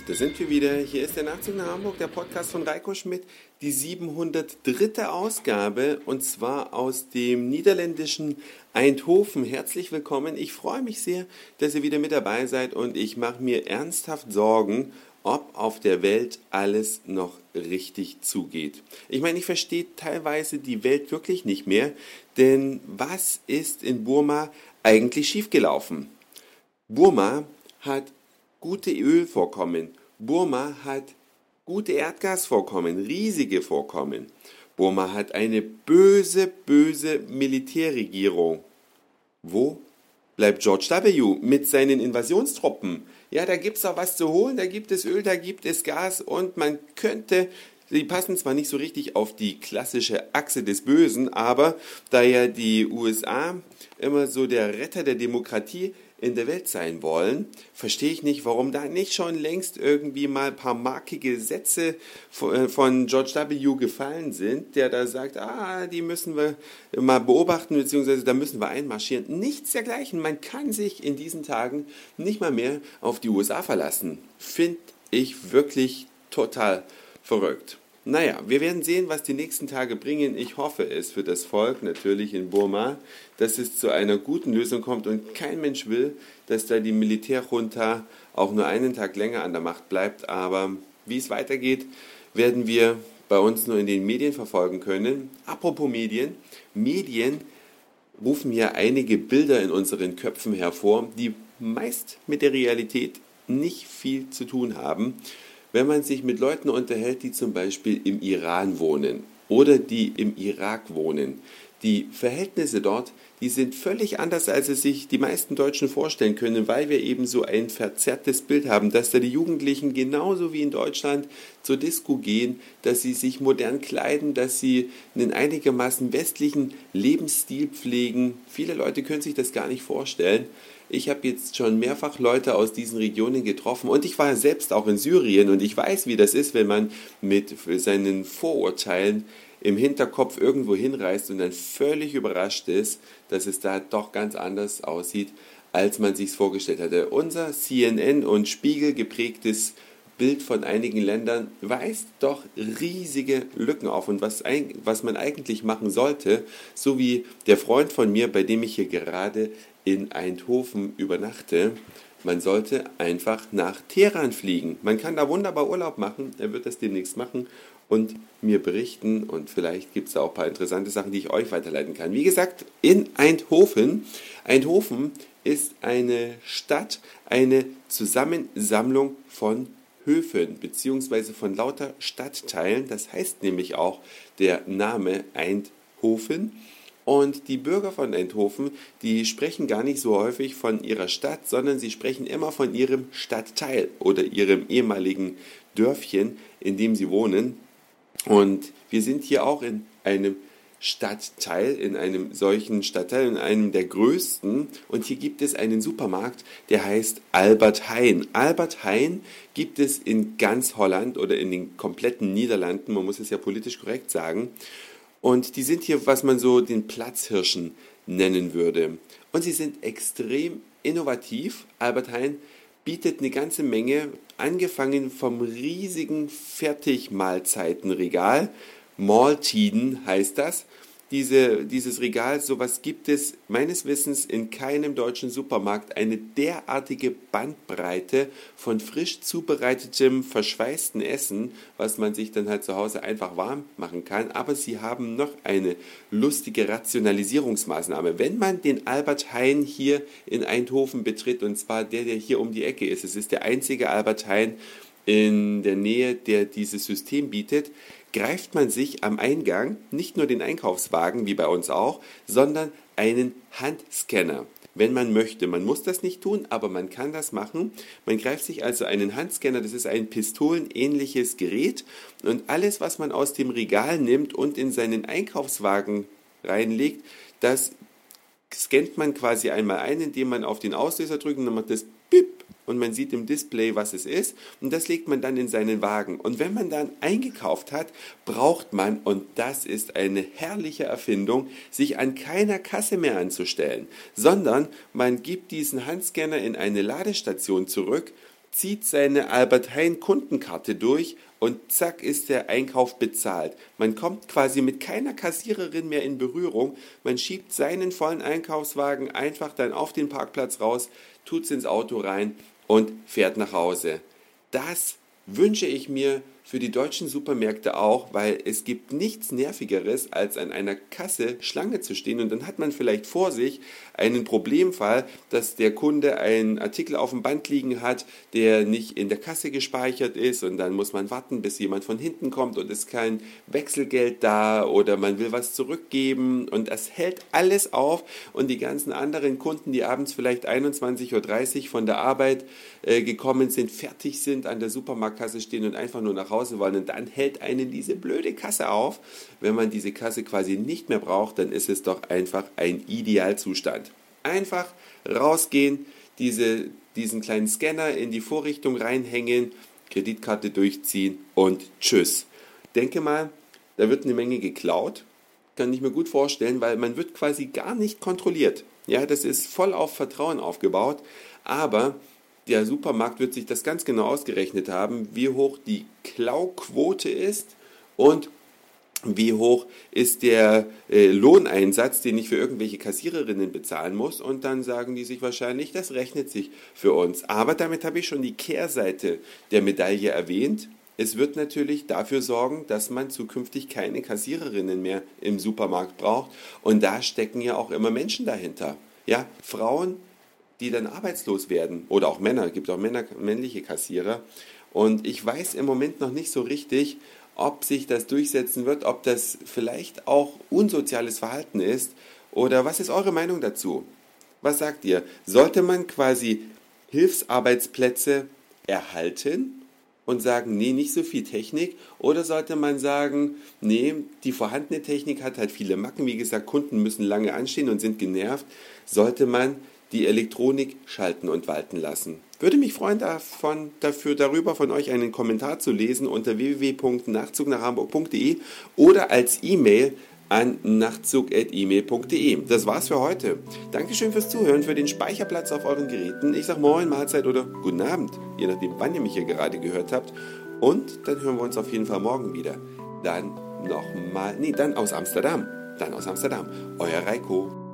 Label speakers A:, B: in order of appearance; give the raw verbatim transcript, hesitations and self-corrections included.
A: Da sind wir wieder. Hier ist der Nachzug nach Hamburg, der Podcast von Reiko Schmidt, die siebenhundertdritte Ausgabe und zwar aus dem niederländischen Eindhoven. Herzlich willkommen. Ich freue mich sehr, dass ihr wieder mit dabei seid und ich mache mir ernsthaft Sorgen, ob auf der Welt alles noch richtig zugeht. Ich meine, ich verstehe teilweise die Welt wirklich nicht mehr, denn was ist in Burma eigentlich schiefgelaufen? Burma hat gute Ölvorkommen. Burma hat gute Erdgasvorkommen, riesige Vorkommen. Burma hat eine böse, böse Militärregierung. Wo bleibt George W. mit seinen Invasionstruppen? Ja, da gibt es auch was zu holen, da gibt es Öl, da gibt es Gas und man könnte, sie passen zwar nicht so richtig auf die klassische Achse des Bösen, aber da ja die U S A immer so der Retter der Demokratie in der Welt sein wollen, verstehe ich nicht, warum da nicht schon längst irgendwie mal ein paar markige Sätze von George W. gefallen sind, der da sagt, ah, die müssen wir mal beobachten, beziehungsweise da müssen wir einmarschieren. Nichts dergleichen. Man kann sich in diesen Tagen nicht mal mehr auf die U S A verlassen. Finde ich wirklich total verrückt. Naja, wir werden sehen, was die nächsten Tage bringen. Ich hoffe es für das Volk natürlich in Burma, dass es zu einer guten Lösung kommt und kein Mensch will, dass da die Militärjunta auch nur einen Tag länger an der Macht bleibt. Aber wie es weitergeht, werden wir bei uns nur in den Medien verfolgen können. Apropos Medien, Medien rufen ja einige Bilder in unseren Köpfen hervor, die meist mit der Realität nicht viel zu tun haben. Wenn man sich mit Leuten unterhält, die zum Beispiel im Iran wohnen oder die im Irak wohnen, die Verhältnisse dort, die sind völlig anders, als es sich die meisten Deutschen vorstellen können, weil wir eben so ein verzerrtes Bild haben, dass da die Jugendlichen genauso wie in Deutschland zur Disco gehen, dass sie sich modern kleiden, dass sie einen einigermaßen westlichen Lebensstil pflegen. Viele Leute können sich das gar nicht vorstellen. Ich habe jetzt schon mehrfach Leute aus diesen Regionen getroffen und ich war selbst auch in Syrien und ich weiß, wie das ist, wenn man mit seinen Vorurteilen im Hinterkopf irgendwo hinreist und dann völlig überrascht ist, dass es da doch ganz anders aussieht, als man sich es vorgestellt hatte. Unser C N N und Spiegel geprägtes Bild von einigen Ländern weist doch riesige Lücken auf und was, ein, was man eigentlich machen sollte, so wie der Freund von mir, bei dem ich hier gerade in Eindhoven übernachte, man sollte einfach nach Teheran fliegen. Man kann da wunderbar Urlaub machen, er wird das demnächst machen und mir berichten und vielleicht gibt es da auch ein paar interessante Sachen, die ich euch weiterleiten kann. Wie gesagt, in Eindhoven. Eindhoven ist eine Stadt, eine Zusammensammlung von Höfen beziehungsweise von lauter Stadtteilen. Das heißt nämlich auch der Name Eindhoven. Und die Bürger von Eindhoven, die sprechen gar nicht so häufig von ihrer Stadt, sondern sie sprechen immer von ihrem Stadtteil oder ihrem ehemaligen Dörfchen, in dem sie wohnen. Und wir sind hier auch in einem Stadtteil, in einem solchen Stadtteil, in einem der größten. Und hier gibt es einen Supermarkt, der heißt Albert Heijn. Albert Heijn gibt es in ganz Holland oder in den kompletten Niederlanden, man muss es ja politisch korrekt sagen. Und die sind hier, was man so den Platzhirschen nennen würde. Und sie sind extrem innovativ. Albert Heijn bietet eine ganze Menge, angefangen vom riesigen Fertigmahlzeitenregal. Maltiden heißt das. Diese, dieses Regal, sowas gibt es meines Wissens in keinem deutschen Supermarkt. Eine derartige Bandbreite von frisch zubereitetem, verschweißten Essen, was man sich dann halt zu Hause einfach warm machen kann. Aber sie haben noch eine lustige Rationalisierungsmaßnahme. Wenn man den Albert Heijn hier in Eindhoven betritt, und zwar der, der hier um die Ecke ist, es ist der einzige Albert Heijn in der Nähe, der dieses System bietet, greift man sich am Eingang nicht nur den Einkaufswagen, wie bei uns auch, sondern einen Handscanner, wenn man möchte. Man muss das nicht tun, aber man kann das machen. Man greift sich also einen Handscanner, das ist ein pistolenähnliches Gerät und alles, was man aus dem Regal nimmt und in seinen Einkaufswagen reinlegt, das scannt man quasi einmal ein, indem man auf den Auslöser drückt und dann macht das Bip und man sieht im Display, was es ist und das legt man dann in seinen Wagen. Und wenn man dann eingekauft hat, braucht man, und das ist eine herrliche Erfindung, sich an keiner Kasse mehr anzustellen, sondern man gibt diesen Handscanner in eine Ladestation zurück zieht seine Albert-Heijn-Kundenkarte durch und zack ist der Einkauf bezahlt. Man kommt quasi mit keiner Kassiererin mehr in Berührung. Man schiebt seinen vollen Einkaufswagen einfach dann auf den Parkplatz raus, tut's ins Auto rein und fährt nach Hause. Das wünsche ich mir für die deutschen Supermärkte auch, weil es gibt nichts Nervigeres, als an einer Kasse Schlange zu stehen und dann hat man vielleicht vor sich einen Problemfall, dass der Kunde einen Artikel auf dem Band liegen hat, der nicht in der Kasse gespeichert ist und dann muss man warten, bis jemand von hinten kommt und ist kein Wechselgeld da oder man will was zurückgeben und das hält alles auf und die ganzen anderen Kunden, die abends vielleicht einundzwanzig Uhr dreißig von der Arbeit äh, gekommen sind, fertig sind, an der Supermarktkasse stehen und einfach nur nach Hause wollen und dann hält einen diese blöde Kasse auf. Wenn man diese Kasse quasi nicht mehr braucht, dann ist es doch einfach ein Idealzustand. Einfach rausgehen, diese, diesen kleinen Scanner in die Vorrichtung reinhängen, Kreditkarte durchziehen und tschüss. Denke mal, da wird eine Menge geklaut, kann ich mir gut vorstellen, weil man wird quasi gar nicht kontrolliert. Ja, das ist voll auf Vertrauen aufgebaut, aber der Supermarkt wird sich das ganz genau ausgerechnet haben, wie hoch die Klauquote ist und wie hoch ist der äh, Lohneinsatz, den ich für irgendwelche Kassiererinnen bezahlen muss. Und dann sagen die sich wahrscheinlich, das rechnet sich für uns. Aber damit habe ich schon die Kehrseite der Medaille erwähnt. Es wird natürlich dafür sorgen, dass man zukünftig keine Kassiererinnen mehr im Supermarkt braucht. Und da stecken ja auch immer Menschen dahinter. Ja, Frauen, die dann arbeitslos werden oder auch Männer, es gibt auch Männer, männliche Kassierer und ich weiß im Moment noch nicht so richtig, ob sich das durchsetzen wird, ob das vielleicht auch unsoziales Verhalten ist oder was ist eure Meinung dazu? Was sagt ihr? Sollte man quasi Hilfsarbeitsplätze erhalten und sagen, nee, nicht so viel Technik oder sollte man sagen, nee, die vorhandene Technik hat halt viele Macken, wie gesagt, Kunden müssen lange anstehen und sind genervt, sollte man die Elektronik schalten und walten lassen. Würde mich freuen, davon, dafür, darüber von euch einen Kommentar zu lesen unter w w w punkt nachtzug nach hamburg punkt de oder als E-Mail an nachtzug at e mail punkt de. Das war's für heute. Dankeschön fürs Zuhören, für den Speicherplatz auf euren Geräten. Ich sag Moin, Mahlzeit oder Guten Abend, je nachdem, wann ihr mich hier gerade gehört habt. Und dann hören wir uns auf jeden Fall morgen wieder. Dann nochmal, nee, dann aus Amsterdam. Dann aus Amsterdam. Euer Reiko.